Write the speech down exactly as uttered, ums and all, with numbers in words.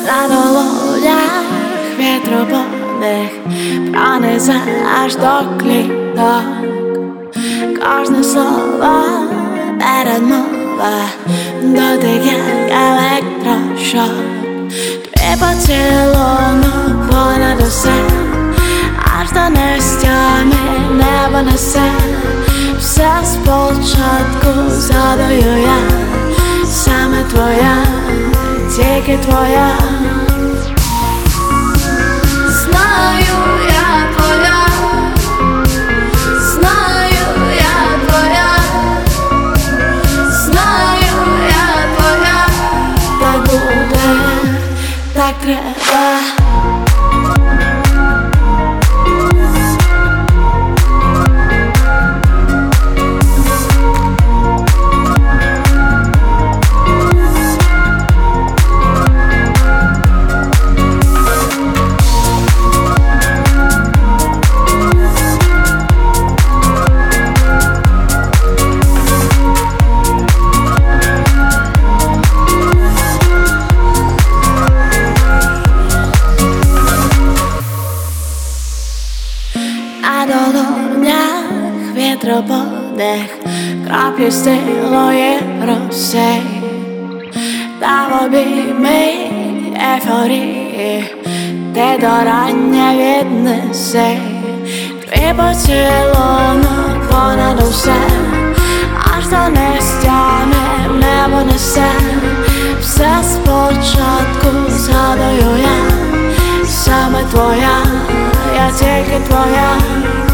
На долонях вітроподих пронесе аж до кліток. Кожне слово передмова, дотик як електрошок. Твій поцілунок понад усе, аж до нестями небо несе. Все спочатку згадую я, саме твоя, тільки твоя. Знаю, я твоя, знаю, я твоя, знаю, я твоя. Так буде, так треба. На долонях вітроподих, краплі стилої роси, та в обійми ейфорії ти до рання віднеси. Твій поцілунок понад усе, аж до нестями небо несе. Все спочатку згадую я, саме твоя, я тільки твоя.